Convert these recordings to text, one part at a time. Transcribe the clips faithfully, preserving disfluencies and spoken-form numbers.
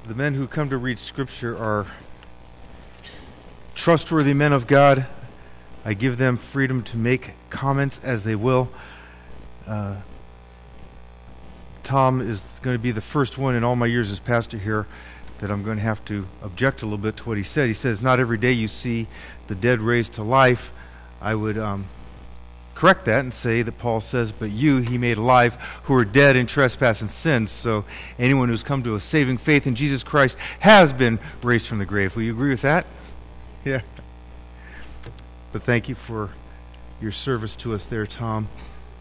The men who come to read Scripture are trustworthy men of God. I give them freedom to make comments as they will. Uh, Tom is going to be the first one in all my years as pastor here that I'm going to have to object a little bit to what he said. He says, not every day you see the dead raised to life. I would um, correct that and say that Paul says, but you he made alive who are dead in trespass and sins. So anyone who's come to a saving faith in Jesus Christ has been raised from the grave. Will you agree with that? Yeah. But thank you for your service to us there, Tom.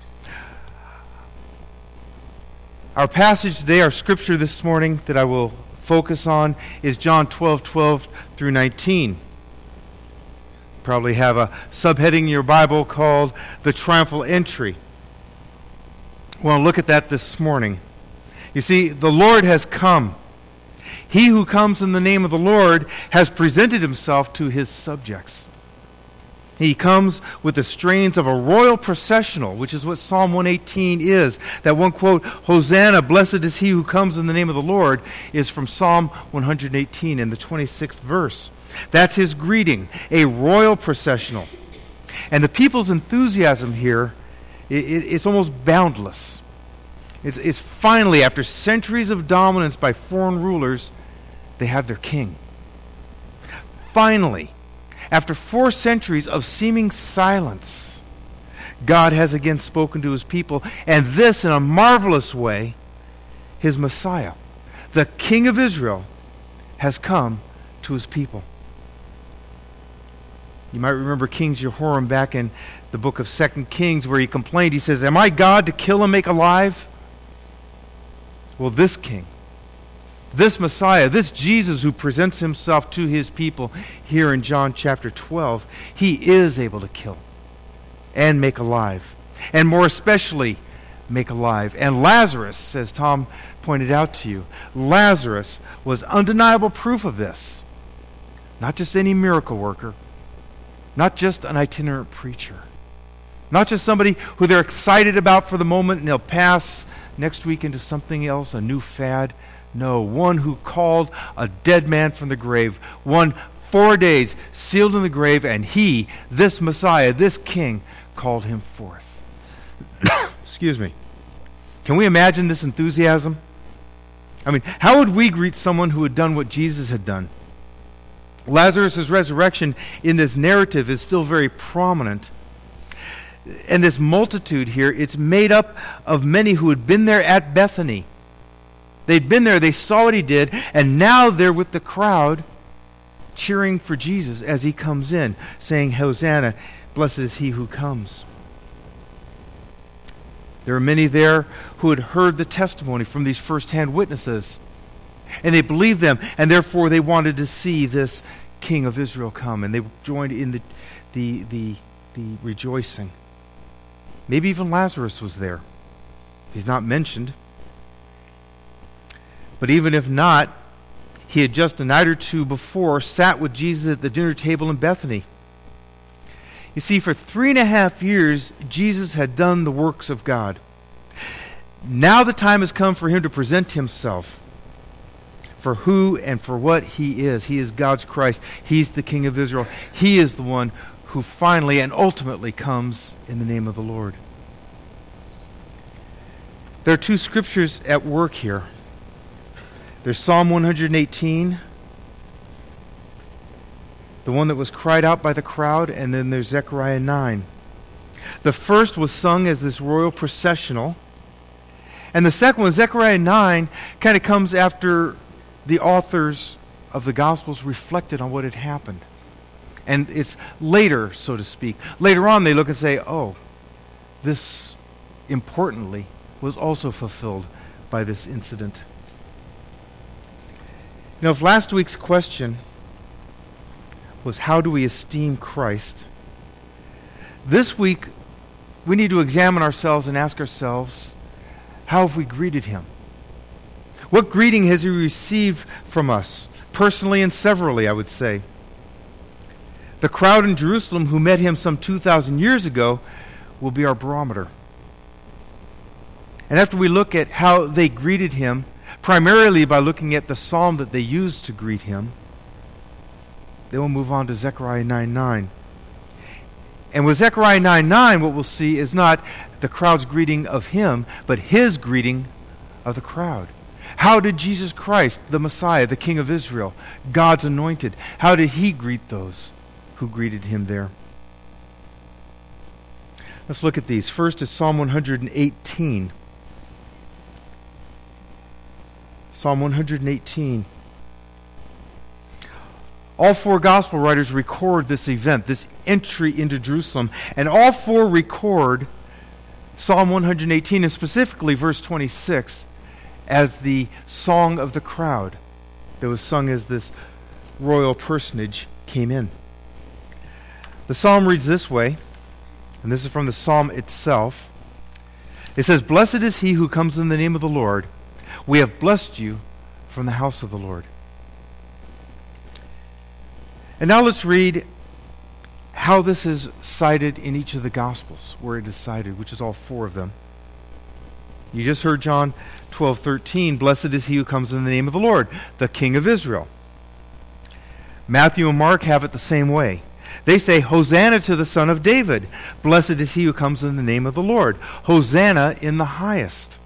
Our passage today, our scripture this morning that I will focus on is John twelve, twelve through nineteen. Probably have a subheading in your Bible called The Triumphal Entry. I want to look at that this morning. You see, the Lord has come. He who comes in the name of the Lord has presented himself to his subjects. He comes with the strains of a royal processional, which is what Psalm one eighteen is. That one quote, Hosanna, blessed is he who comes in the name of the Lord, is from Psalm one eighteen in the twenty-sixth verse. That's his greeting, a royal processional. And the people's enthusiasm here, it, it, it's almost boundless. It's, it's finally, after centuries of dominance by foreign rulers, they have their king. Finally, after four centuries of seeming silence, God has again spoken to his people, and this in a marvelous way, his Messiah, the King of Israel, has come to his people. You might remember King Jehoram back in the book of Second Kings where he complained. He says, am I God to kill and make alive? Well, this king, this Messiah, this Jesus who presents himself to his people here in John chapter twelve, he is able to kill and make alive, and more especially make alive. And Lazarus, as Tom pointed out to you, Lazarus was undeniable proof of this. Not just any miracle worker, not just an itinerant preacher, not just somebody who they're excited about for the moment and they'll pass next week into something else, a new fad. No, one who called a dead man from the grave, one four days sealed in the grave, and he, this Messiah, this King, called him forth. Excuse me. Can we imagine this enthusiasm? I mean, how would we greet someone who had done what Jesus had done? Lazarus' resurrection in this narrative is still very prominent. And this multitude here, it's made up of many who had been there at Bethany. They'd been there, they saw what he did, and now they're with the crowd cheering for Jesus as he comes in, saying, Hosanna, blessed is he who comes. There are many there who had heard the testimony from these first-hand witnesses, and they believed them, and therefore they wanted to see this King of Israel come, and they joined in the, the, the, the rejoicing. Maybe even Lazarus was there. He's not mentioned. But even if not, he had just a night or two before sat with Jesus at the dinner table in Bethany. You see, for three and a half years, Jesus had done the works of God. Now the time has come for him to present himself for who and for what he is. He is God's Christ. He's the King of Israel. He is the one who finally and ultimately comes in the name of the Lord. There are two scriptures at work here. There's Psalm one eighteen, the one that was cried out by the crowd, and then there's Zechariah nine. The first was sung as this royal processional, and the second one, Zechariah nine, kind of comes after the authors of the Gospels reflected on what had happened. And it's later, so to speak. Later on, they look and say, oh, this, importantly, was also fulfilled by this incident. Now, if last week's question was how do we esteem Christ, this week we need to examine ourselves and ask ourselves, how have we greeted him? What greeting has he received from us, personally and severally, I would say? The crowd in Jerusalem who met him some two thousand years ago will be our barometer. And after we look at how they greeted him, primarily by looking at the psalm that they used to greet him. Then we'll move on to Zechariah nine nine. And with Zechariah nine nine, what we'll see is not the crowd's greeting of him, but his greeting of the crowd. How did Jesus Christ, the Messiah, the King of Israel, God's anointed, how did he greet those who greeted him there? Let's look at these. First is Psalm one eighteen. Psalm one eighteen. All four gospel writers record this event, this entry into Jerusalem, and all four record Psalm one eighteen, and specifically verse twenty-six, as the song of the crowd that was sung as this royal personage came in. The psalm reads this way, and this is from the psalm itself. It says, "Blessed is he who comes in the name of the Lord. We have blessed you from the house of the Lord." And now let's read how this is cited in each of the Gospels, where it is cited, which is all four of them. You just heard John twelve thirteen, "Blessed is he who comes in the name of the Lord, the King of Israel." Matthew and Mark have it the same way. They say, "Hosanna to the Son of David. Blessed is he who comes in the name of the Lord. Hosanna in the highest."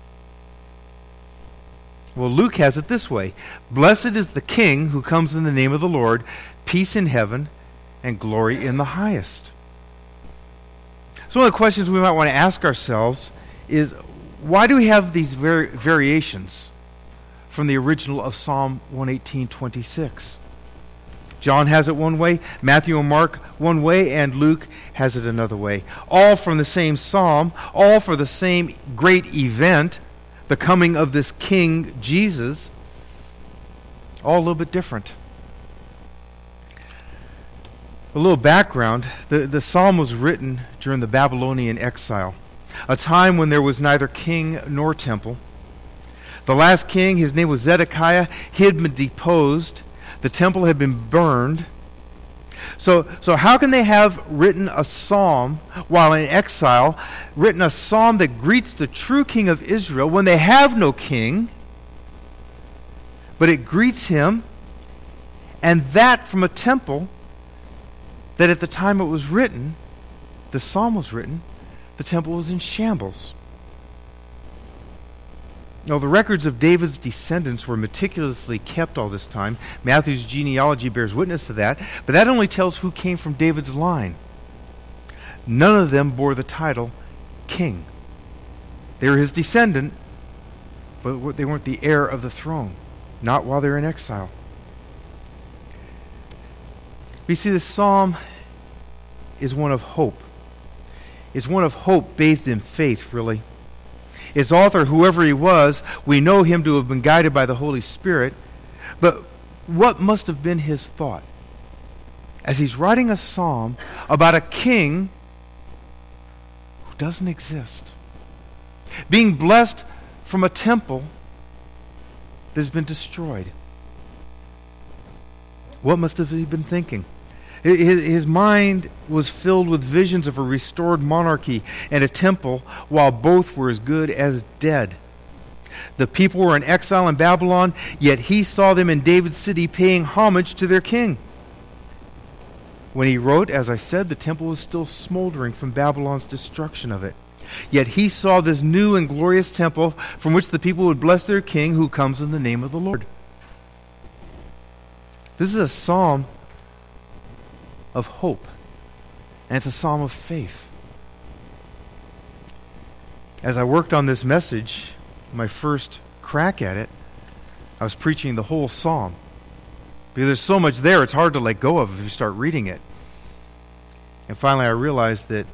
Well, Luke has it this way: "Blessed is the King who comes in the name of the Lord, peace in heaven and glory in the highest." So one of the questions we might want to ask ourselves is, why do we have these var- variations from the original of Psalm one eighteen twenty-six? John has it one way, Matthew and Mark one way, and Luke has it another way. All from the same psalm, all for the same great event, the coming of this King Jesus, all a little bit different. A little background, the, the psalm was written during the Babylonian exile, a time when there was neither king nor temple. The last king, his name was Zedekiah, he had been deposed. The temple had been burned. So, so how can they have written a psalm while in exile, written a psalm that greets the true King of Israel when they have no king, but it greets him, and that from a temple that at the time it was written, the psalm was written, the temple was in shambles. Now, the records of David's descendants were meticulously kept all this time. Matthew's genealogy bears witness to that, but that only tells who came from David's line. None of them bore the title king. They were his descendant, but they weren't the heir of the throne, not while they're in exile. You see, this psalm is one of hope. It's one of hope bathed in faith, really. Its author, whoever he was, we know him to have been guided by the Holy Spirit. But what must have been his thought as he's writing a psalm about a king who doesn't exist, being blessed from a temple that has been destroyed? What must have he been thinking? His mind was filled with visions of a restored monarchy and a temple, while both were as good as dead. The people were in exile in Babylon, yet he saw them in David's city paying homage to their king. When he wrote, as I said, the temple was still smoldering from Babylon's destruction of it. Yet he saw this new and glorious temple from which the people would bless their king who comes in the name of the Lord. This is a psalm of hope, and it's a psalm of faith. As I worked on this message, my first crack at it, I was preaching the whole psalm, because there's so much there it's hard to let go of if you start reading it. And finally I realized that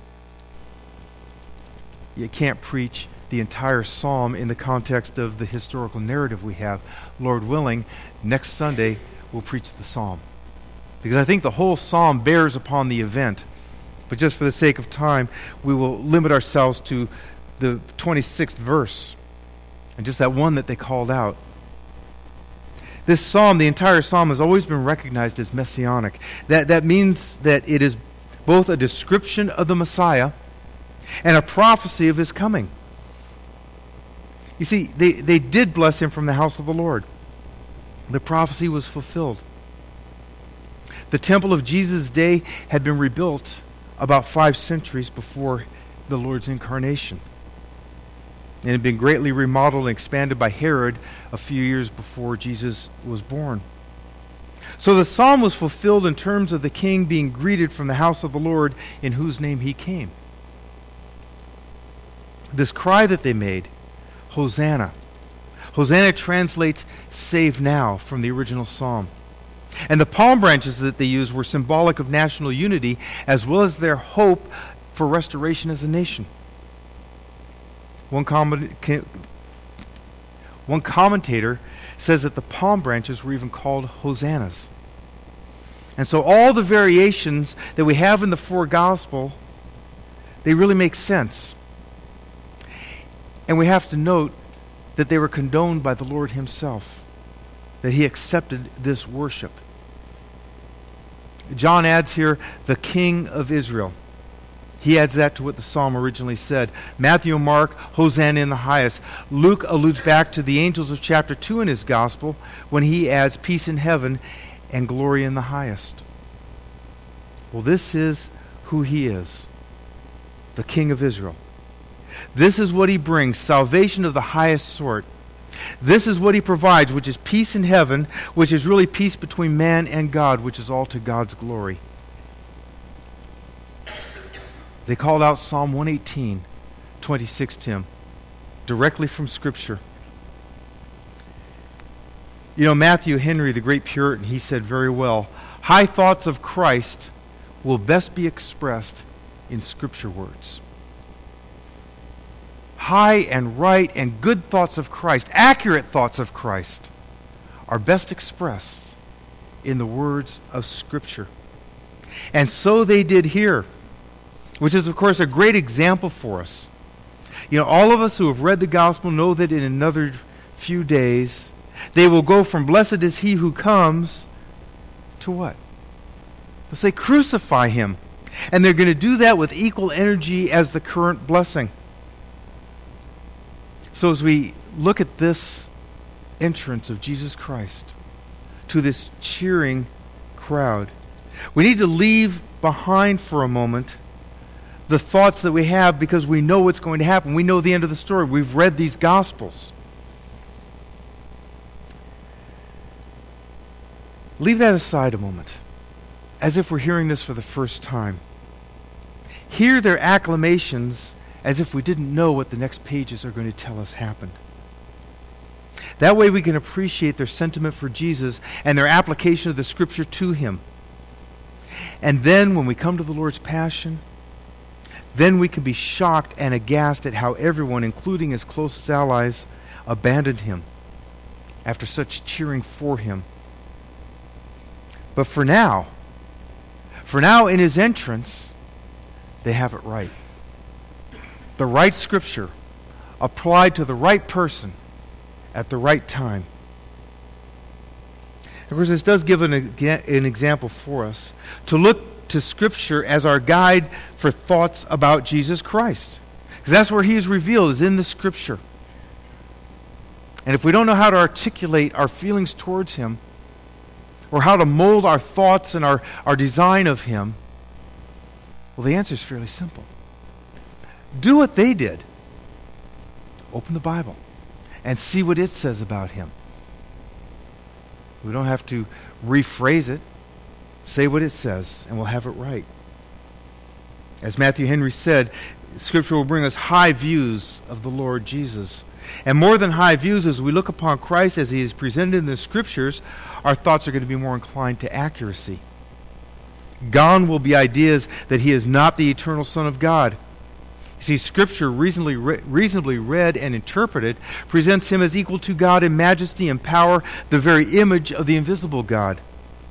you can't preach the entire psalm in the context of the historical narrative we have. Lord willing, next Sunday we'll preach the psalm, because I think the whole psalm bears upon the event. But just for the sake of time, we will limit ourselves to the twenty-sixth verse, and just that one that they called out. This psalm, the entire psalm, has always been recognized as messianic. That, that means that it is both a description of the Messiah and a prophecy of his coming. You see, they, they did bless him from the house of the Lord. The prophecy was fulfilled. The temple of Jesus' day had been rebuilt about five centuries before the Lord's incarnation. And had been greatly remodeled and expanded by Herod a few years before Jesus was born. So the psalm was fulfilled in terms of the king being greeted from the house of the Lord in whose name he came. This cry that they made, Hosanna. Hosanna translates save now from the original psalm. And the palm branches that they used were symbolic of national unity as well as their hope for restoration as a nation. One, comment, one commentator says that the palm branches were even called hosannas. And so all the variations that we have in the four gospel, they really make sense. And we have to note that they were condoned by the Lord himself, that he accepted this worship. John adds here, the King of Israel. He adds that to what the psalm originally said. Matthew and Mark, Hosanna in the highest. Luke alludes back to the angels of chapter two in his gospel when he adds peace in heaven and glory in the highest. Well, this is who he is, the King of Israel. This is what he brings, salvation of the highest sort. This is what he provides, which is peace in heaven, which is really peace between man and God, which is all to God's glory. They called out Psalm one eighteen, twenty-six to him, directly from Scripture. You know, Matthew Henry, the great Puritan, he said very well, high thoughts of Christ will best be expressed in Scripture words. High and right and good thoughts of Christ, accurate thoughts of Christ, are best expressed in the words of Scripture. And so they did here, which is, of course, a great example for us. You know, all of us who have read the gospel know that in another few days, they will go from blessed is he who comes to what? They'll say, crucify him. And they're going to do that with equal energy as the current blessing. So as we look at this entrance of Jesus Christ to this cheering crowd, we need to leave behind for a moment the thoughts that we have because we know what's going to happen. We know the end of the story. We've read these Gospels. Leave that aside a moment, as if we're hearing this for the first time. Hear their acclamations as if we didn't know what the next pages are going to tell us happened. That way we can appreciate their sentiment for Jesus and their application of the Scripture to him. And then when we come to the Lord's Passion, then we can be shocked and aghast at how everyone, including his closest allies, abandoned him after such cheering for him. But for now, for now in his entrance, they have it right. The right Scripture applied to the right person at the right time. Of course, this does give an, an example for us to look to Scripture as our guide for thoughts about Jesus Christ. Because that's where he is revealed, is in the Scripture. And if we don't know how to articulate our feelings towards him, or how to mold our thoughts and our, our design of him, well, the answer is fairly simple. Do what they did. Open the Bible and see what it says about him. We don't have to rephrase it. Say what it says, and we'll have it right. As Matthew Henry said, Scripture will bring us high views of the Lord Jesus. And more than high views, as we look upon Christ as he is presented in the Scriptures, our thoughts are going to be more inclined to accuracy. Gone will be ideas that he is not the eternal Son of God. You see, Scripture, reasonably, re- reasonably read and interpreted, presents him as equal to God in majesty and power, the very image of the invisible God.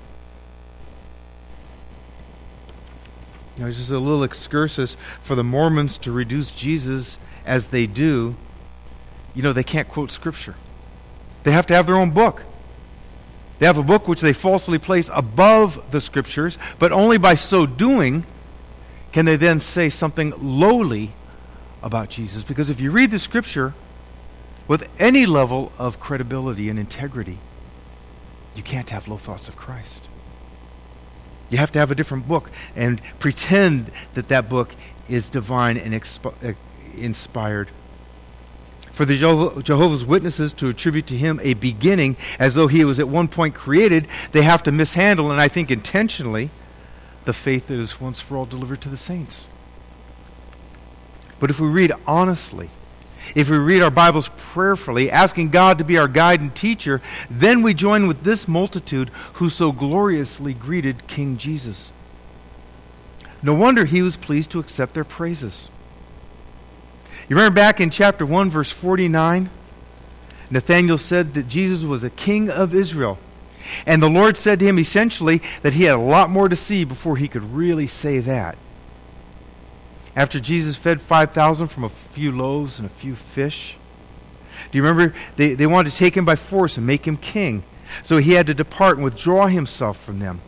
Now, just a little excursus for the Mormons to reduce Jesus as they do. You know, they can't quote Scripture. They have to have their own book. They have a book which they falsely place above the Scriptures, but only by so doing can they then say something lowly about Jesus. Because if you read the Scripture, with any level of credibility and integrity, you can't have low thoughts of Christ. You have to have a different book and pretend that that book is divine and expi- uh, inspired. For the Jeho- Jehovah's Witnesses to attribute to him a beginning as though he was at one point created, they have to mishandle, and I think intentionally, the faith that is once for all delivered to the saints. But if we read honestly, if we read our Bibles prayerfully, asking God to be our guide and teacher, then we join with this multitude who so gloriously greeted King Jesus. No wonder he was pleased to accept their praises. You remember back in chapter one, verse forty-nine? Nathanael said that Jesus was a king of Israel. And the Lord said to him essentially that he had a lot more to see before he could really say that. After Jesus fed five thousand from a few loaves and a few fish, do you remember they, they wanted to take him by force and make him king? So he had to depart and withdraw himself from them.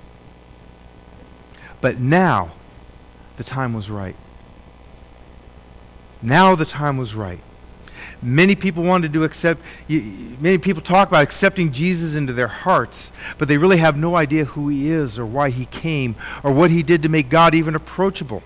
But now the time was right. Now the time was right. Many people wanted to accept, many people talk about accepting Jesus into their hearts, but they really have no idea who he is or why he came or what he did to make God even approachable.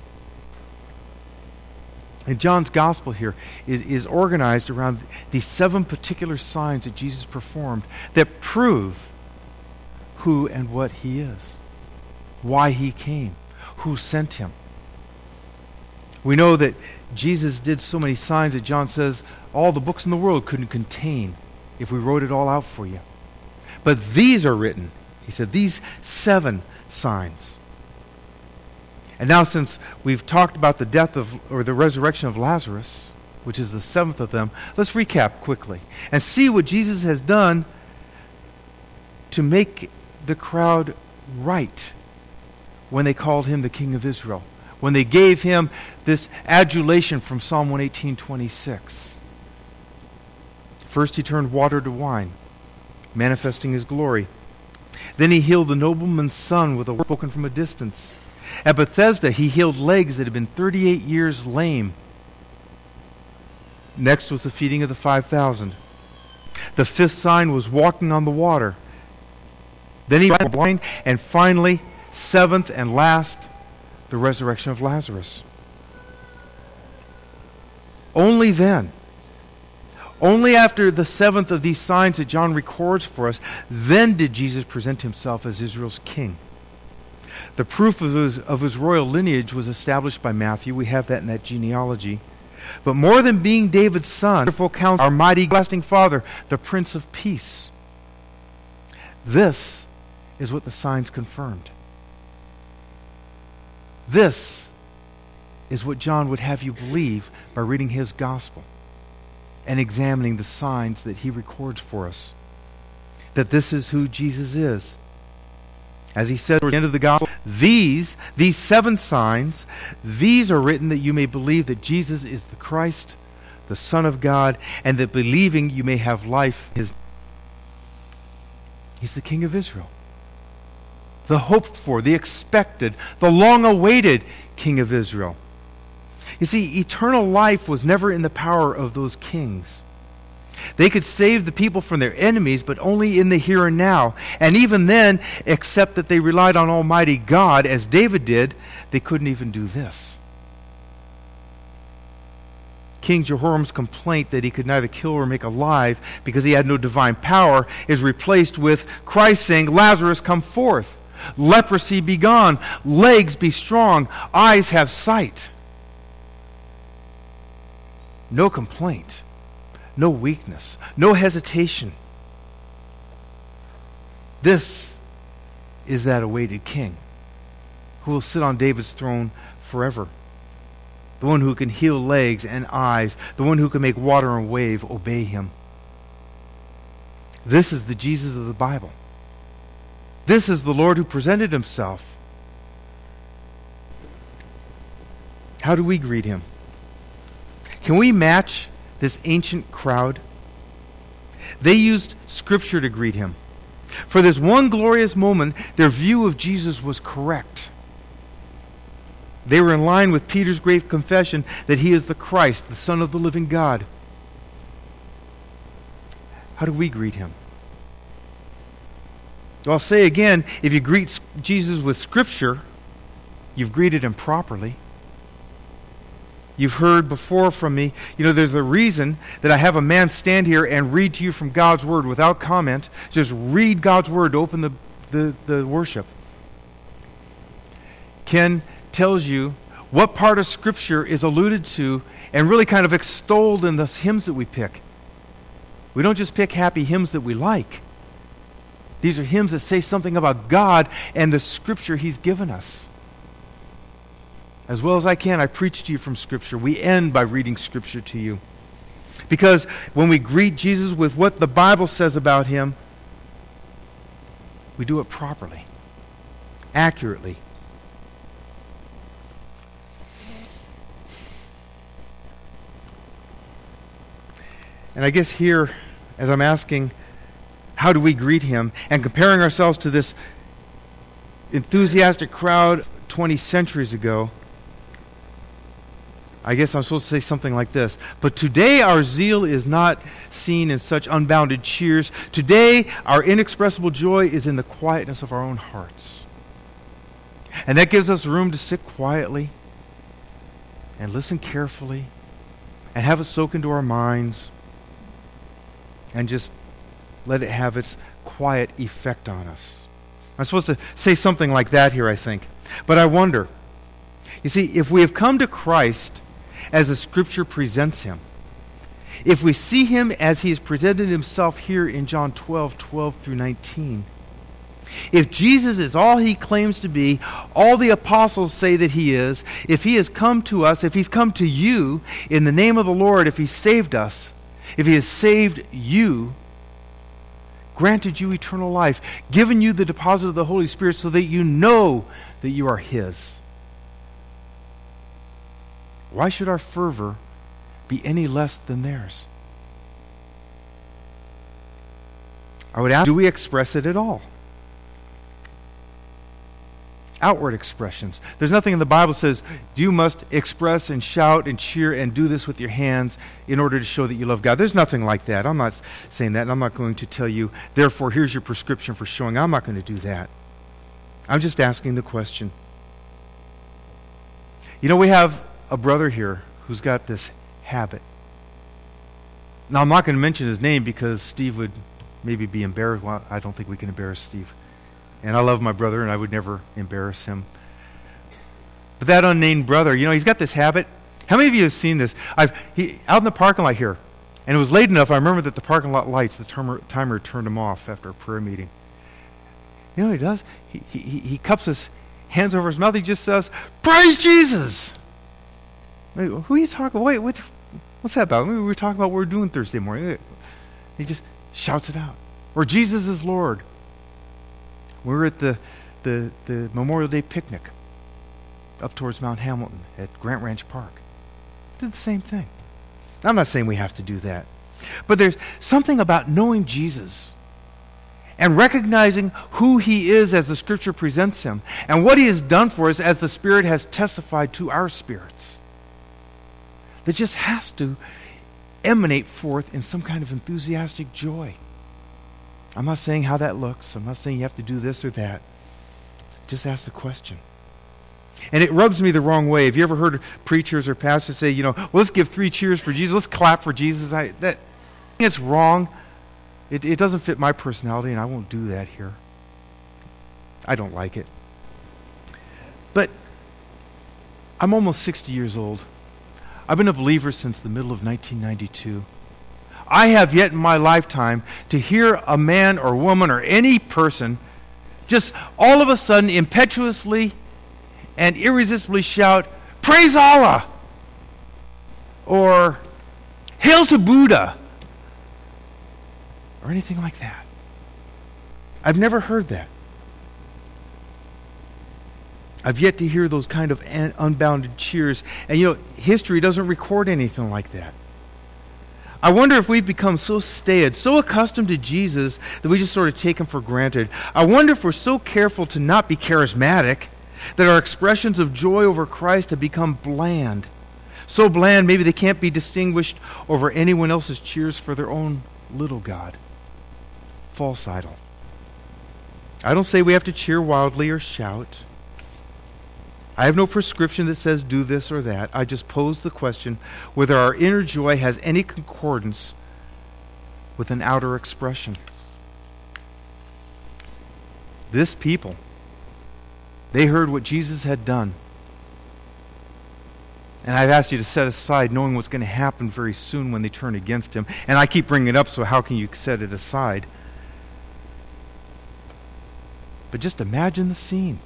And John's gospel here is, is organized around these seven particular signs that Jesus performed that prove who and what he is, why he came, who sent him. We know that Jesus did so many signs that John says all the books in the world couldn't contain if we wrote it all out for you. But these are written, he said, these seven signs. And now since we've talked about the death of, or the resurrection of Lazarus, which is the seventh of them, let's recap quickly and see what Jesus has done to make the crowd right when they called him the King of Israel, when they gave him this adulation from Psalm one eighteen twenty-six. First he turned water to wine, manifesting his glory. Then he healed the nobleman's son with a word spoken from a distance. At Bethesda, he healed legs that had been thirty-eight years lame. Next was the feeding of the five thousand. The fifth sign was walking on the water. Then he was blind, and finally, seventh and last, the resurrection of Lazarus. Only then, only after the seventh of these signs that John records for us, then did Jesus present himself as Israel's king. The proof of his, of his royal lineage was established by Matthew. We have that in that genealogy. But more than being David's son, wonderful counselor, our mighty, lasting Father, the Prince of Peace. This is what the signs confirmed. This is what John would have you believe by reading his gospel and examining the signs that he records for us. That this is who Jesus is. As he said at the end of the gospel, these, these seven signs, these are written that you may believe that Jesus is the Christ, the Son of God, and that believing you may have life. His, he's the King of Israel. The hoped for, the expected, the long-awaited King of Israel. You see, eternal life was never in the power of those kings. They could save the people from their enemies, but only in the here and now. And even then, except that they relied on Almighty God, as David did, they couldn't even do this. King Jehoram's complaint that he could neither kill or make alive because he had no divine power is replaced with Christ saying, Lazarus, come forth. Leprosy be gone. Legs be strong. Eyes have sight. No complaint. No weakness, no hesitation. This is that awaited king who will sit on David's throne forever. The one who can heal legs and eyes, the one who can make water and wave obey him. This is the Jesus of the Bible. This is the Lord who presented himself. How do we greet him? Can we match this ancient crowd? They used Scripture to greet him. For this one glorious moment, their view of Jesus was correct. They were in line with Peter's great confession that he is the Christ, the Son of the living God. How do we greet him? Well, I'll say again, if you greet Jesus with Scripture, you've greeted him properly. You've heard before from me, you know, there's the reason that I have a man stand here and read to you from God's Word without comment. Just read God's Word to open the, the, the worship. Ken tells you what part of Scripture is alluded to and really kind of extolled in the hymns that we pick. We don't just pick happy hymns that we like. These are hymns that say something about God and the Scripture he's given us. As well as I can, I preach to you from Scripture. We end by reading Scripture to you. Because when we greet Jesus with what the Bible says about him, we do it properly, accurately. And I guess here, as I'm asking, how do we greet him? And comparing ourselves to this enthusiastic crowd twenty centuries ago, I guess I'm supposed to say something like this. But today our zeal is not seen in such unbounded cheers. Today our inexpressible joy is in the quietness of our own hearts. And that gives us room to sit quietly and listen carefully and have it soak into our minds and just let it have its quiet effect on us. I'm supposed to say something like that here, I think. But I wonder, you see, if we have come to Christ as the Scripture presents him, if we see him as he has presented himself here in John twelve, twelve through nineteen, if Jesus is all he claims to be, all the apostles say that he is, if he has come to us, if he's come to you in the name of the Lord, if he saved us, if he has saved you, granted you eternal life, given you the deposit of the Holy Spirit so that you know that you are his, why should our fervor be any less than theirs? I would ask, do we express it at all? Outward expressions. There's nothing in the Bible that says you must express and shout and cheer and do this with your hands in order to show that you love God. There's nothing like that. I'm not saying that, and I'm not going to tell you, therefore, here's your prescription for showing. I'm not going to do that. I'm just asking the question. You know, we have a brother here who's got this habit. Now, I'm not going to mention his name because Steve would maybe be embarrassed. Well, I don't think we can embarrass Steve. And I love my brother, and I would never embarrass him. But that unnamed brother, you know, he's got this habit. How many of you have seen this? I've he, out in the parking lot here, and it was late enough, I remember that the parking lot lights, the timer, timer turned them off after a prayer meeting. You know what he does? He, he, he cups his hands over his mouth. He just says, "Praise Jesus!" Wait, who are you talking? Wait, what's, what's that about? We were talking about what we're doing Thursday morning. He just shouts it out. Or Jesus is Lord. We were at the, the, the Memorial Day picnic up towards Mount Hamilton at Grant Ranch Park. Did the same thing. I'm not saying we have to do that. But there's something about knowing Jesus and recognizing who he is as the Scripture presents him and what he has done for us as the Spirit has testified to our spirits that just has to emanate forth in some kind of enthusiastic joy. I'm not saying how that looks. I'm not saying you have to do this or that. Just ask the question. And it rubs me the wrong way. Have you ever heard preachers or pastors say, you know, well, let's give three cheers for Jesus. Let's clap for Jesus. I, that, it's wrong. It, it doesn't fit my personality, and I won't do that here. I don't like it. But I'm almost sixty years old. I've been a believer since the middle of nineteen ninety-two. I have yet in my lifetime to hear a man or woman or any person just all of a sudden impetuously and irresistibly shout, "Praise Allah!" or "Hail to Buddha!" or anything like that. I've never heard that. I've yet to hear those kind of unbounded cheers. And you know, history doesn't record anything like that. I wonder if we've become so staid, so accustomed to Jesus that we just sort of take him for granted. I wonder if we're so careful to not be charismatic that our expressions of joy over Christ have become bland. So bland maybe they can't be distinguished over anyone else's cheers for their own little God. false idol. I don't say we have to cheer wildly or shout. I have no prescription that says do this or that. I just pose the question whether our inner joy has any concordance with an outer expression. This people, they heard what Jesus had done. And I've asked you to set aside knowing what's going to happen very soon when they turn against him. And I keep bringing it up, so how can you set it aside? But just imagine the scene.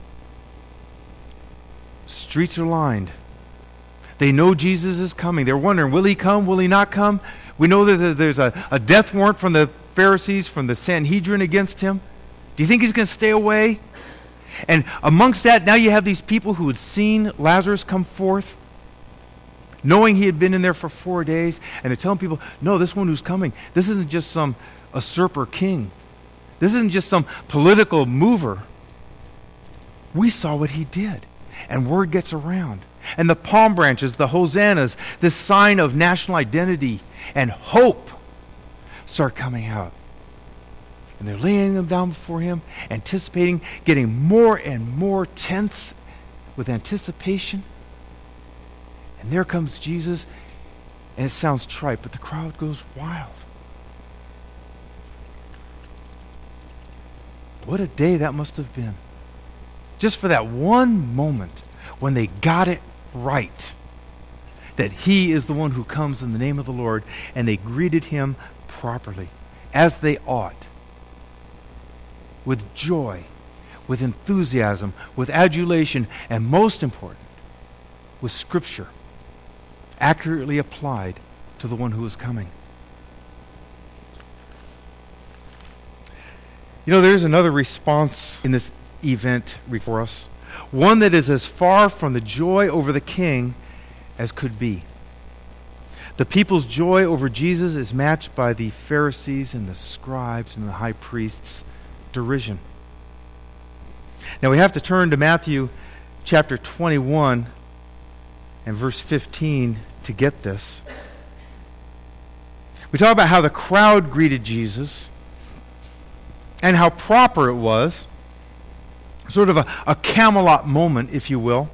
Streets are lined. They know Jesus is coming. They're wondering, will he come? Will he not come? We know that there's a, a death warrant from the Pharisees, from the Sanhedrin against him. Do you think he's going to stay away? And amongst that, now you have these people who had seen Lazarus come forth, knowing he had been in there for four days, and they're telling people, no, this one who's coming, this isn't just some usurper king. This isn't just some political mover. We saw what he did. And word gets around. And the palm branches, the hosannas, this sign of national identity and hope start coming out. And they're laying them down before him, anticipating, getting more and more tense with anticipation. And there comes Jesus, and it sounds trite, but the crowd goes wild. What a day that must have been. Just for that one moment when they got it right. That he is the one who comes in the name of the Lord, and they greeted him properly, as they ought. With joy, with enthusiasm, with adulation, and most important, with Scripture accurately applied to the one who is coming. You know, there's another response in this event before us, one that is as far from the joy over the king as could be. The people's joy over Jesus is matched by the Pharisees and the scribes and the high priests' derision. Now we have to turn to Matthew chapter twenty-one and verse fifteen to get this. We talk about how the crowd greeted Jesus and how proper it was. Sort of a, a Camelot moment, if you will.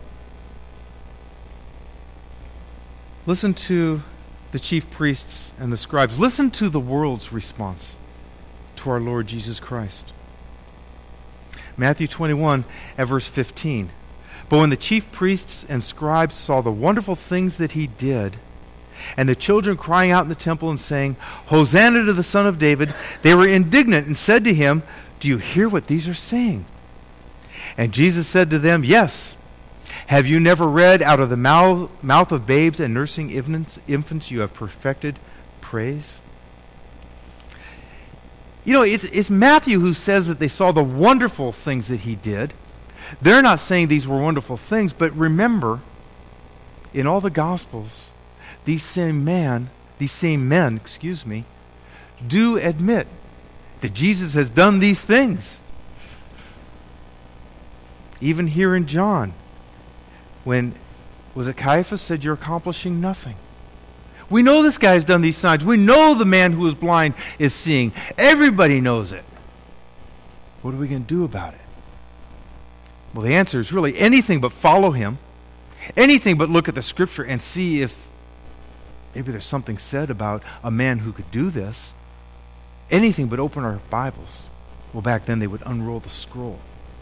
Listen to the chief priests and the scribes. Listen to the world's response to our Lord Jesus Christ. Matthew twenty-one at verse fifteen. But when the chief priests and scribes saw the wonderful things that he did, and the children crying out in the temple and saying, Hosanna to the Son of David, they were indignant and said to him, do you hear what these are saying? And Jesus said to them, yes. Have you never read, out of the mouth, mouth of babes and nursing infants, infants you have perfected praise? You know, it's, it's Matthew who says that they saw the wonderful things that he did. They're not saying these were wonderful things, but remember, in all the Gospels, these same man, these same men, excuse me, do admit that Jesus has done these things. Even here in John, when, was it Caiaphas said, you're accomplishing nothing. We know this guy's done these signs. We know the man who was blind is seeing. Everybody knows it. What are we going to do about it? Well, the answer is really anything but follow him. Anything but look at the Scripture and see if maybe there's something said about a man who could do this. Anything but open our Bibles. Well, back then they would unroll the scroll.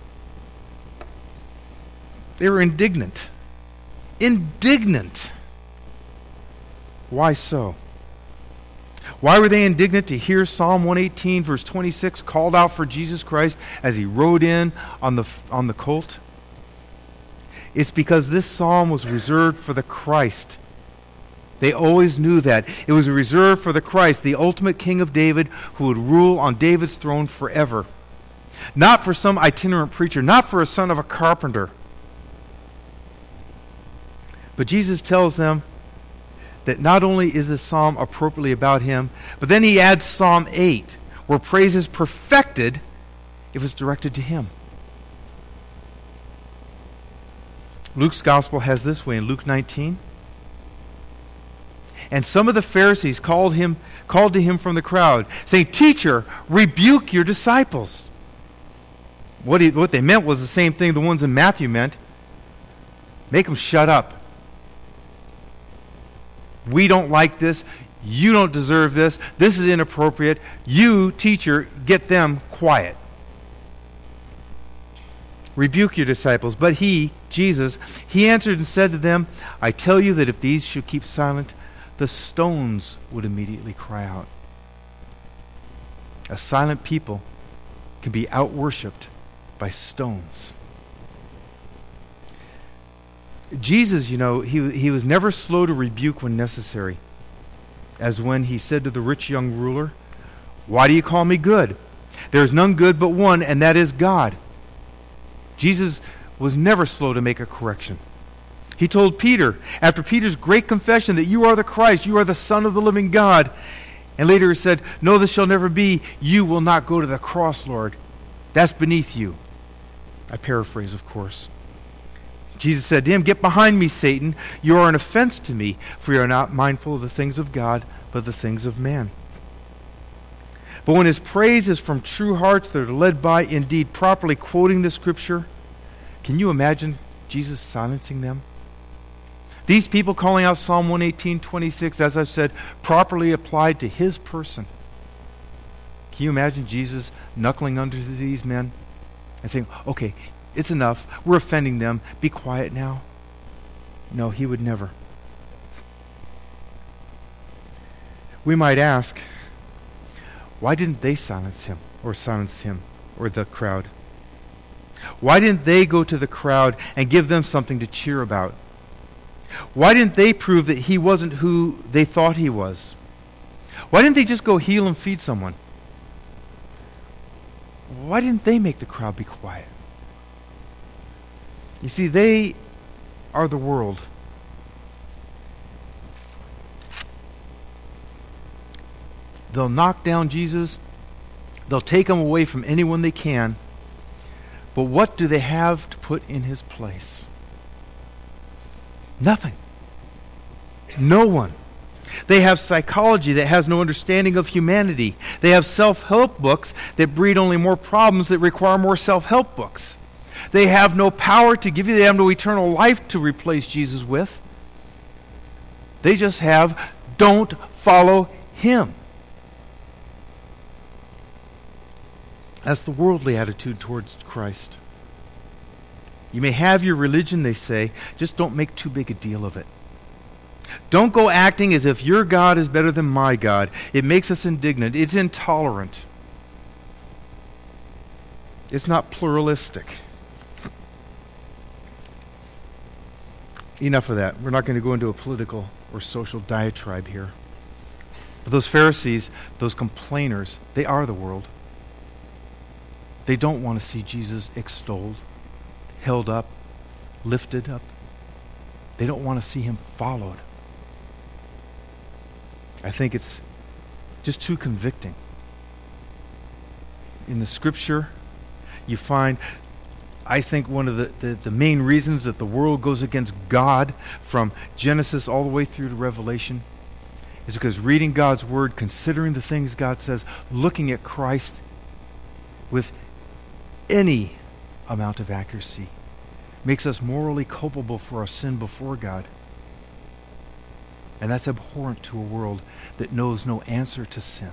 They were indignant. Indignant. Why so? Why were they indignant to hear Psalm one eighteen, verse twenty-six, called out for Jesus Christ as he rode in on the, on the colt? It's because this psalm was reserved for the Christ. They always knew that. It was reserved for the Christ, the ultimate King of David, who would rule on David's throne forever. Not for some itinerant preacher, not for a son of a carpenter. But Jesus tells them that not only is this psalm appropriately about him, but then he adds Psalm eight, where praise is perfected if it's directed to him. Luke's gospel has this way in Luke nineteen. And some of the Pharisees called him called to him from the crowd, saying, "Teacher, rebuke your disciples." What, he, what they meant was the same thing the ones in Matthew meant. Make them shut up. We don't like this. You don't deserve this. This is inappropriate. You, teacher, get them quiet. Rebuke your disciples. But he, Jesus, he answered and said to them, "I tell you that if these should keep silent, the stones would immediately cry out." A silent people can be out-worshipped by stones. Jesus, you know, he, he was never slow to rebuke when necessary. As when he said to the rich young ruler, "Why do you call me good? There is none good but one, and that is God." Jesus was never slow to make a correction. He told Peter, after Peter's great confession that you are the Christ, you are the Son of the living God, and later he said, "No, this shall never be. You will not go to the cross, Lord. That's beneath you." I paraphrase, of course. Jesus said to him, "Get behind me, Satan. You are an offense to me, for you are not mindful of the things of God, but the things of man." But when his praise is from true hearts that are led by, indeed, properly quoting the Scripture, can you imagine Jesus silencing them? These people calling out Psalm one eighteen, twenty-six, as I've said, properly applied to his person. Can you imagine Jesus knuckling under to these men and saying, "Okay, it's enough. We're offending them. Be quiet now"? No, he would never. We might ask, why didn't they silence him or silence him or the crowd? Why didn't they go to the crowd and give them something to cheer about? Why didn't they prove that he wasn't who they thought he was? Why didn't they just go heal and feed someone? Why didn't they make the crowd be quiet? You see, they are the world. They'll knock down Jesus. They'll take him away from anyone they can. But what do they have to put in his place? Nothing. No one. They have psychology that has no understanding of humanity. They have self-help books that breed only more problems that require more self-help books. They have no power to give you. They have no eternal life to replace Jesus with. They just have, don't follow him. That's the worldly attitude towards Christ. You may have your religion, they say, just don't make too big a deal of it. Don't go acting as if your God is better than my God. It makes us indignant. It's intolerant. It's not pluralistic. Enough of that. We're not going to go into a political or social diatribe here. But those Pharisees, those complainers, they are the world. They don't want to see Jesus extolled, held up, lifted up. They don't want to see him followed. I think it's just too convicting. In the Scripture, you find, I think, one of the, the, the main reasons that the world goes against God from Genesis all the way through to Revelation is because reading God's Word, considering the things God says, looking at Christ with any amount of accuracy, makes us morally culpable for our sin before God. And that's abhorrent to a world that knows no answer to sin.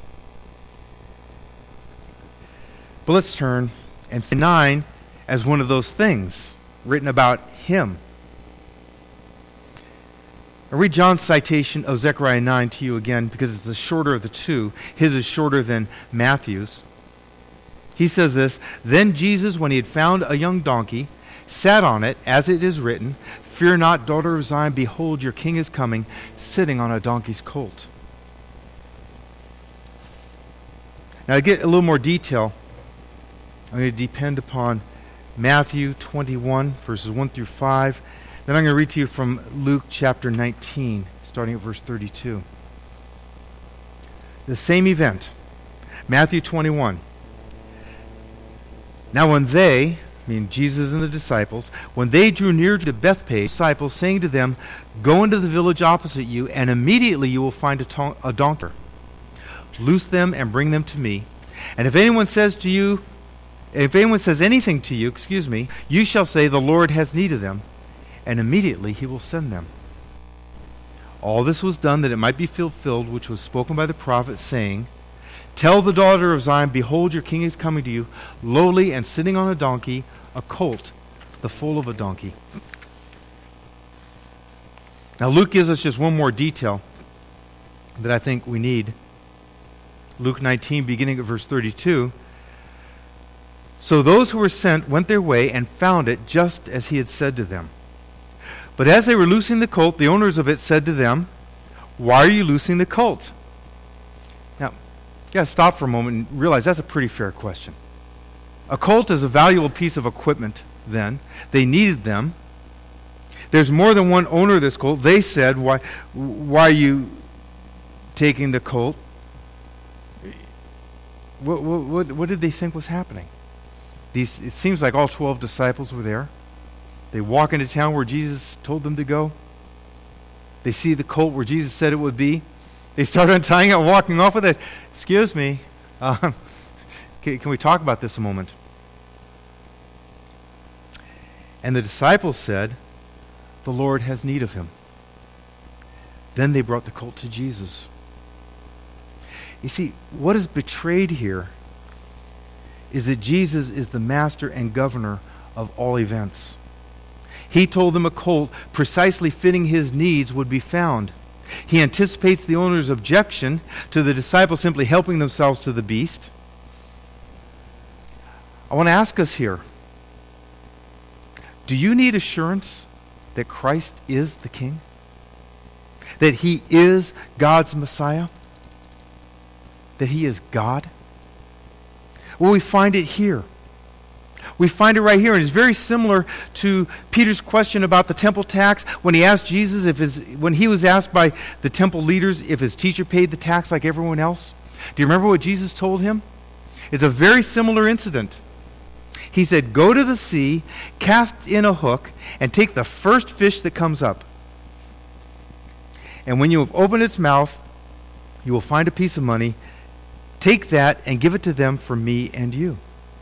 But let's turn and see nine as one of those things written about him. I'll read John's citation of Zechariah nine to you again because it's the shorter of the two. His is shorter than Matthew's. He says this, "Then Jesus, when he had found a young donkey, sat on it, as it is written, 'Fear not, daughter of Zion, behold, your king is coming, sitting on a donkey's colt.'" Now to get a little more detail, I'm going to depend upon Matthew twenty-one, verses one through five. Then I'm going to read to you from Luke chapter nineteen, starting at verse thirty-two. The same event, Matthew twenty-one. "Now when they," I mean Jesus and the disciples, when they drew near to Bethphage, disciples saying to them, "Go into the village opposite you, and immediately you will find a, ton- a donkey. Loose them and bring them to me. And if anyone says to you, if anyone says anything to you, excuse me, you shall say, the Lord has need of them, and immediately he will send them." All this was done that it might be fulfilled, which was spoken by the prophet, saying, "Tell the daughter of Zion, behold, your king is coming to you, lowly and sitting on a donkey, a colt, the foal of a donkey." Now Luke gives us just one more detail that I think we need. Luke nineteen, beginning at verse thirty-two. "So those who were sent went their way and found it just as he had said to them. But as they were loosing the colt, the owners of it said to them, 'Why are you loosing the colt?'" Now, you got to stop for a moment and realize that's a pretty fair question. A colt is a valuable piece of equipment then. They needed them. There's more than one owner of this colt. They said, why, why are you taking the colt? What, what, what did they think was happening? These, it seems like all twelve disciples were there. They walk into town where Jesus told them to go. They see the colt where Jesus said it would be. They start untying it and walking off with it. "Excuse me, um, can, can we talk about this a moment?" And the disciples said, "The Lord has need of him." Then they brought the colt to Jesus. You see, what is betrayed here is that Jesus is the master and governor of all events. He told them a colt precisely fitting his needs would be found. He anticipates the owner's objection to the disciples simply helping themselves to the beast. I want to ask us here, do you need assurance that Christ is the King? That he is God's Messiah? That he is God? Well, we find it here. We find it right here, and it's very similar to Peter's question about the temple tax when he asked Jesus if his, when he was asked by the temple leaders if his teacher paid the tax like everyone else. Do you remember what Jesus told him? It's a very similar incident. He said, "Go to the sea, cast in a hook, and take the first fish that comes up. And when you have opened its mouth, you will find a piece of money. Take that and give it to them for me and you."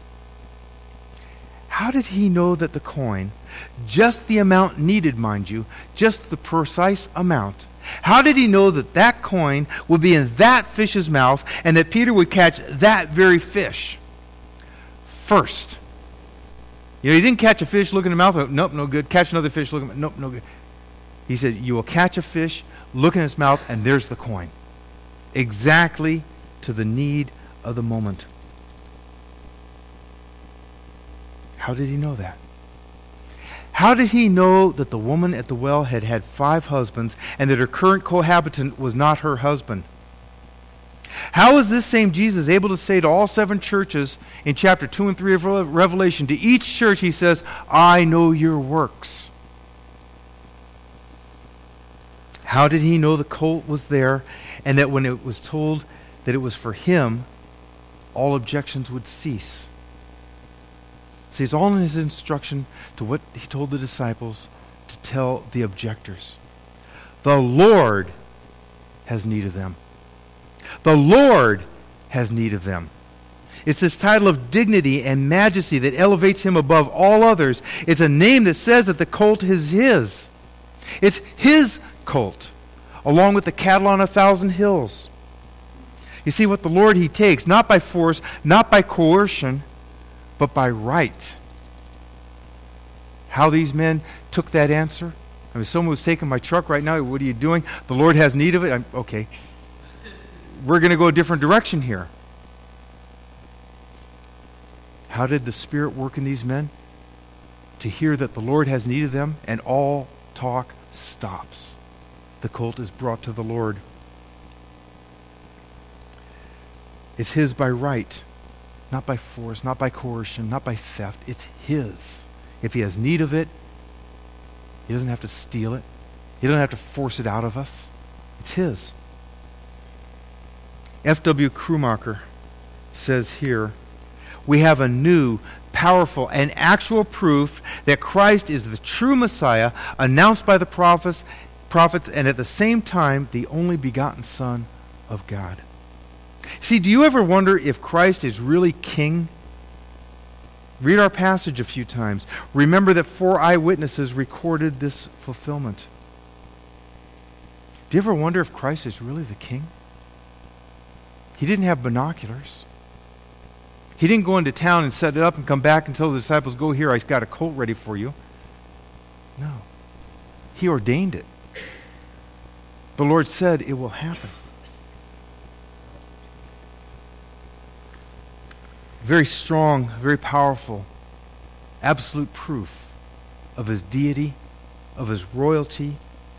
How did he know that the coin, just the amount needed, mind you, just the precise amount, how did he know that that coin would be in that fish's mouth and that Peter would catch that very fish first? You know, he didn't catch a fish, look in the mouth, oh, nope, no good. Catch another fish, look in the nope, no good. He said, you will catch a fish, look in its mouth, and there's the coin. Exactly to the need of the moment. How did he know that? How did he know that the woman at the well had had five husbands and that her current cohabitant was not her husband? How is this same Jesus able to say to all seven churches in chapter two and three of Revelation, to each church he says, "I know your works"? How did he know the colt was there and that when it was told that it was for him, all objections would cease? See, it's all in his instruction to what he told the disciples to tell the objectors. The Lord has need of them. The Lord has need of them. It's this title of dignity and majesty that elevates him above all others. It's a name that says that the colt is his. It's his colt, along with the cattle on a thousand hills. You see, what the Lord he takes, not by force, not by coercion, but by right. How these men took that answer? I mean, someone was taking my truck right now. What are you doing? The Lord has need of it. I'm, okay. We're going to go a different direction here. How did the Spirit work in these men? To hear that the Lord has need of them, and all talk stops. The colt is brought to the Lord. It's his by right, not by force, not by coercion, not by theft. It's his. If he has need of it, he doesn't have to steal it. He doesn't have to force it out of us. It's his. F W Krumacher says here, we have a new, powerful, and actual proof that Christ is the true Messiah, announced by the prophets, prophets, and at the same time, the only begotten Son of God. See, do you ever wonder if Christ is really king? Read our passage a few times. Remember that four eyewitnesses recorded this fulfillment. Do you ever wonder if Christ is really the king? He didn't have binoculars. He didn't go into town and set it up and come back and tell the disciples, go here, I've got a colt ready for you. No. He ordained it. The Lord said it will happen. Very strong, very powerful, absolute proof of his deity, of his royalty.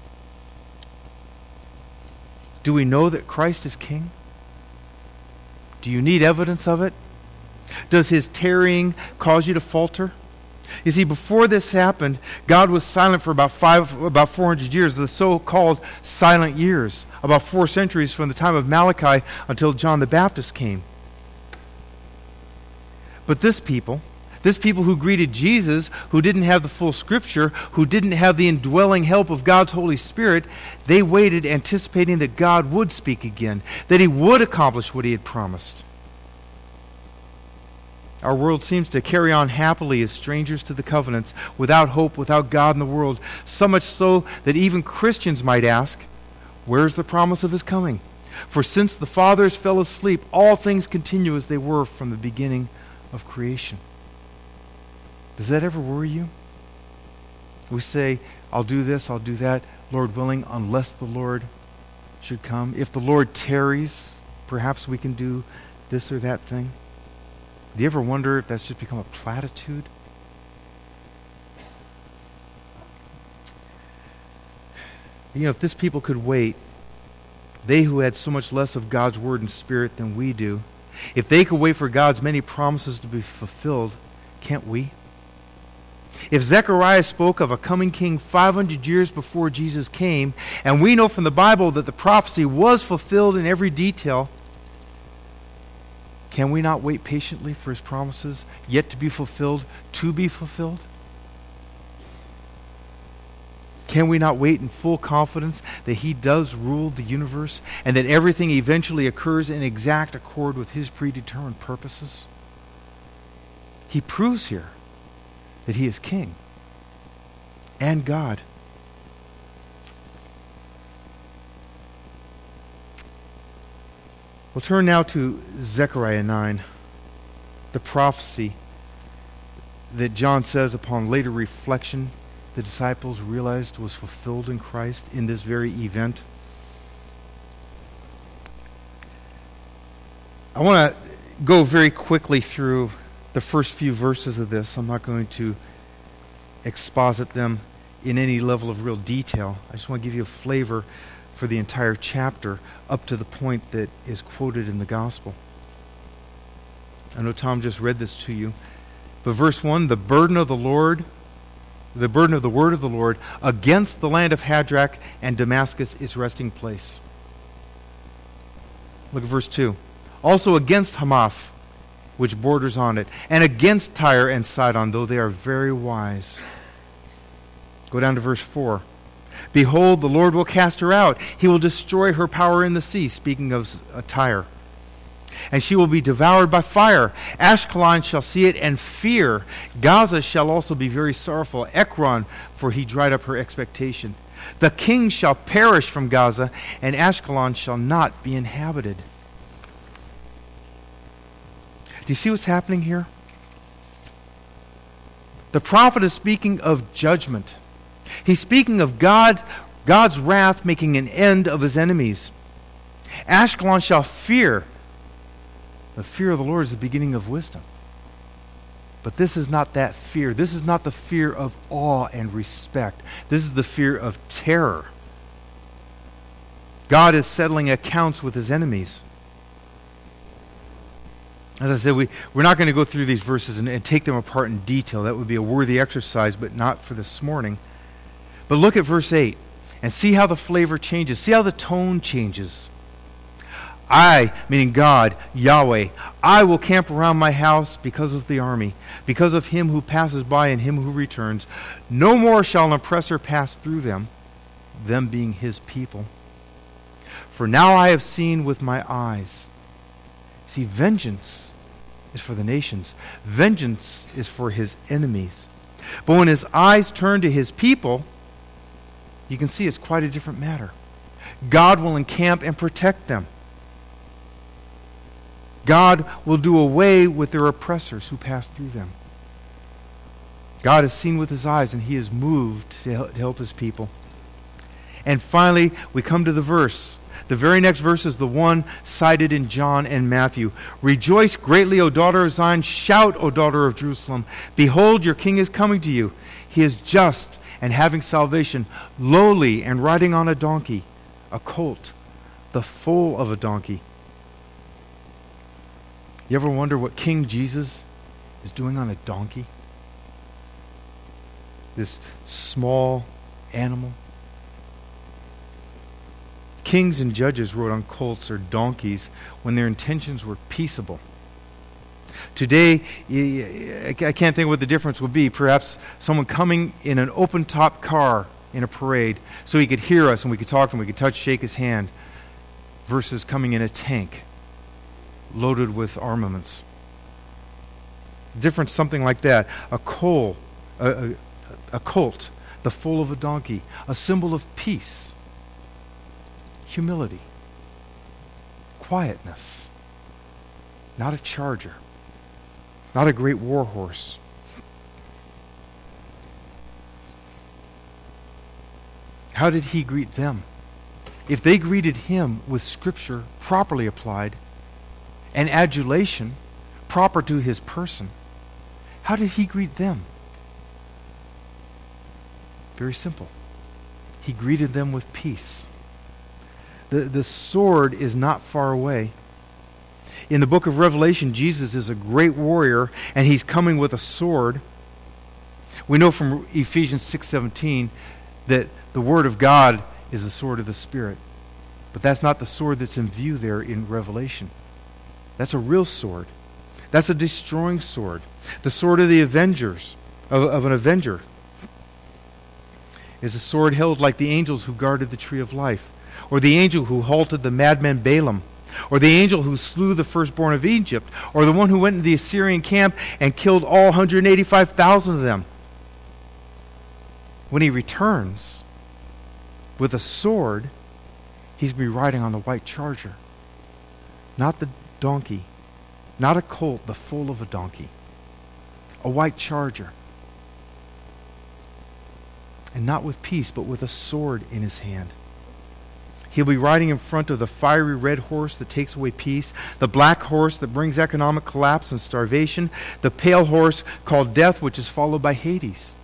Do we know that Christ is king? Do you need evidence of it? Does his tarrying cause you to falter? You see, before this happened, God was silent for about five, about four hundred years, the so-called silent years, about four centuries from the time of Malachi until John the Baptist came. But this people, this people who greeted Jesus, who didn't have the full Scripture, who didn't have the indwelling help of God's Holy Spirit, they waited anticipating that God would speak again, that he would accomplish what he had promised. Our world seems to carry on happily as strangers to the covenants, without hope, without God in the world, so much so that even Christians might ask, where's the promise of his coming? For since the fathers fell asleep, all things continue as they were from the beginning of creation. Does that ever worry you? We say, I'll do this, I'll do that, Lord willing, unless the Lord should come. If the Lord tarries, perhaps we can do this or that thing. Do you ever wonder if that's just become a platitude? You know, if this people could wait, they who had so much less of God's word and spirit than we do, if they could wait for God's many promises to be fulfilled, can't we? If Zechariah spoke of a coming king five hundred years before Jesus came, and we know from the Bible that the prophecy was fulfilled in every detail, can we not wait patiently for his promises yet to be fulfilled, to be fulfilled? Can we not wait in full confidence that he does rule the universe and that everything eventually occurs in exact accord with his predetermined purposes? He proves here that he is king and God. We'll turn now to Zechariah nine, the prophecy that John says upon later reflection the disciples realized was fulfilled in Christ in this very event. I want to go very quickly through the first few verses of this. I'm not going to exposit them in any level of real detail. I just want to give you a flavor for the entire chapter up to the point that is quoted in the gospel. I know Tom just read this to you. But verse one, the burden of the Lord, the burden of the word of the Lord against the land of Hadrach and Damascus is resting place. Look at verse two. Also against Hamath, which borders on it, and against Tyre and Sidon, though they are very wise. Go down to verse four. Behold, the Lord will cast her out. He will destroy her power in the sea, speaking of uh, Tyre. And she will be devoured by fire. Ashkelon shall see it and fear. Gaza shall also be very sorrowful. Ekron, for he dried up her expectation. The king shall perish from Gaza, and Ashkelon shall not be inhabited. Do you see what's happening here? The prophet is speaking of judgment. He's speaking of God, God's wrath making an end of his enemies. Ashkelon shall fear. The fear of the Lord is the beginning of wisdom. But this is not that fear. This is not the fear of awe and respect. This is the fear of terror. God is settling accounts with his enemies. As I said, we, we're not going to go through these verses and, and take them apart in detail. That would be a worthy exercise, but not for this morning. But look at verse eight and see how the flavor changes. See how the tone changes. I, meaning God, Yahweh, I will camp around my house because of the army, because of him who passes by and him who returns. No more shall an oppressor pass through them, them being his people. For now I have seen with my eyes. See, vengeance is for the nations. Vengeance is for his enemies. But when his eyes turn to his people, you can see it's quite a different matter. God will encamp and protect them. God will do away with their oppressors who pass through them. God has seen with his eyes, and he is moved to help his people. And finally, we come to the verse. The very next verse is the one cited in John and Matthew. Rejoice greatly, O daughter of Zion. Shout, O daughter of Jerusalem. Behold, your king is coming to you. He is just and having salvation, lowly and riding on a donkey, a colt, the foal of a donkey. You ever wonder what King Jesus is doing on a donkey? This small animal. Kings and judges rode on colts or donkeys when their intentions were peaceable. Today, I can't think what the difference would be. Perhaps someone coming in an open-top car in a parade so he could hear us and we could talk to him, we could touch, shake his hand, versus coming in a tank loaded with armaments. Difference, something like that. A coal, a, a, a colt, the foal of a donkey, a symbol of peace, humility, quietness, not a charger, not a great war horse. How did he greet them? If they greeted him with Scripture properly applied and adulation proper to his person, how did he greet them? Very simple. He greeted them with peace. The, the sword is not far away. In the book of Revelation, Jesus is a great warrior, and he's coming with a sword. We know from Ephesians six seventeen that the Word of God is the sword of the Spirit. But that's not the sword that's in view there in Revelation. That's a real sword. That's a destroying sword. The sword of the avengers, of, of an avenger, is a sword held like the angels who guarded the tree of life, or the angel who halted the madman Balaam, or the angel who slew the firstborn of Egypt, or the one who went into the Assyrian camp and killed all one hundred eighty-five thousand of them. When he returns with a sword, he's going to be riding on the white charger, not the donkey, not a colt, the foal of a donkey, a white charger. And not with peace, but with a sword in his hand. He'll be riding in front of the fiery red horse that takes away peace, the black horse that brings economic collapse and starvation, the pale horse called death, which is followed by Hades.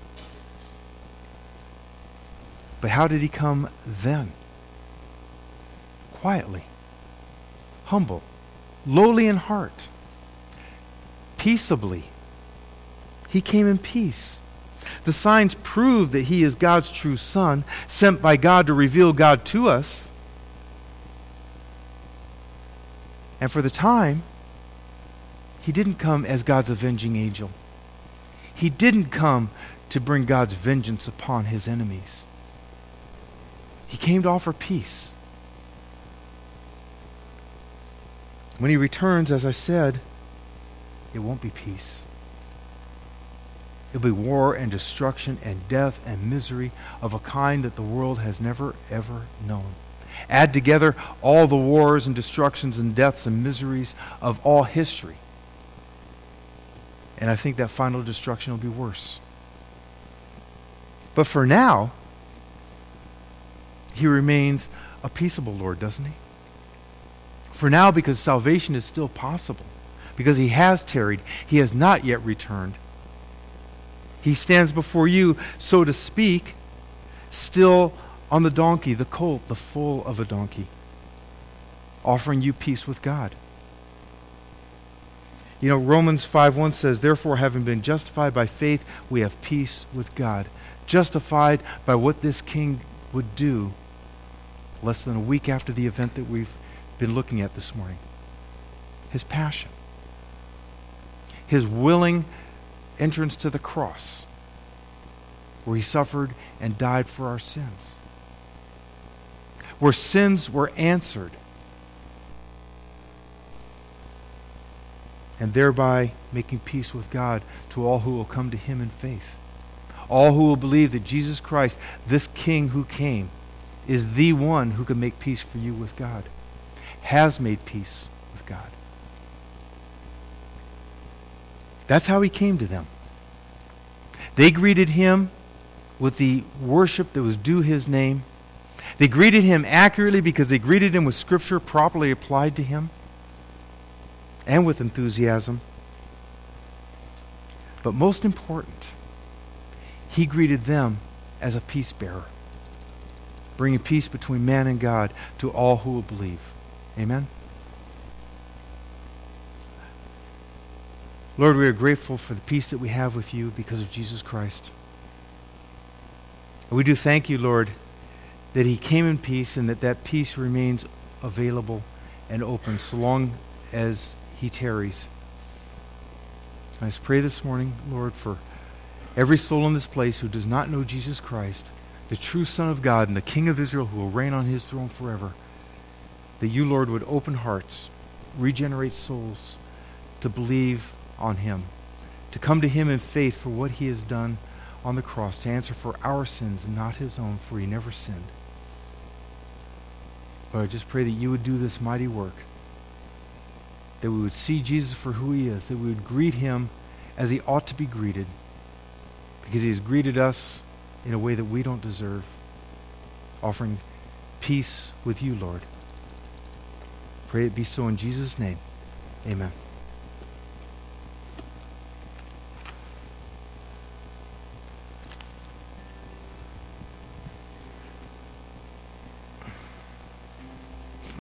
But how did he come then? Quietly, humble, lowly in heart, peaceably. He came in peace. The signs prove that he is God's true Son, sent by God to reveal God to us. And for the time, he didn't come as God's avenging angel. He didn't come to bring God's vengeance upon his enemies. He came to offer peace. When he returns, as I said, it won't be peace. It'll be war and destruction and death and misery of a kind that the world has never, ever known. Add together all the wars and destructions and deaths and miseries of all history, and I think that final destruction will be worse. But for now, he remains a peaceable Lord, doesn't he? For now, because salvation is still possible, because he has tarried, he has not yet returned. He stands before you, so to speak, still on the donkey, the colt, the foal of a donkey, offering you peace with God. You know, Romans five one says, therefore, having been justified by faith, we have peace with God. Justified by what this king would do less than a week after the event that we've been looking at this morning. His passion. His willing entrance to the cross, where he suffered and died for our sins. Where sins were answered, and thereby making peace with God to all who will come to him in faith. All who will believe that Jesus Christ, this King who came, is the one who can make peace for you with God, has made peace with God. That's how he came to them. They greeted him with the worship that was due his name. They greeted him accurately because they greeted him with Scripture properly applied to him and with enthusiasm. But most important, he greeted them as a peace bearer, bringing peace between man and God to all who will believe. Amen? Lord, we are grateful for the peace that we have with you because of Jesus Christ. And we do thank you, Lord, that he came in peace and that that peace remains available and open so long as he tarries. I just pray this morning, Lord, for every soul in this place who does not know Jesus Christ, the true Son of God and the King of Israel who will reign on his throne forever, that you, Lord, would open hearts, regenerate souls to believe on him, to come to him in faith for what he has done on the cross, to answer for our sins and not his own, for he never sinned. Lord, I just pray that you would do this mighty work, that we would see Jesus for who he is, that we would greet him as he ought to be greeted, because he has greeted us in a way that we don't deserve, offering peace with you, Lord. Pray it be so in Jesus' name. Amen.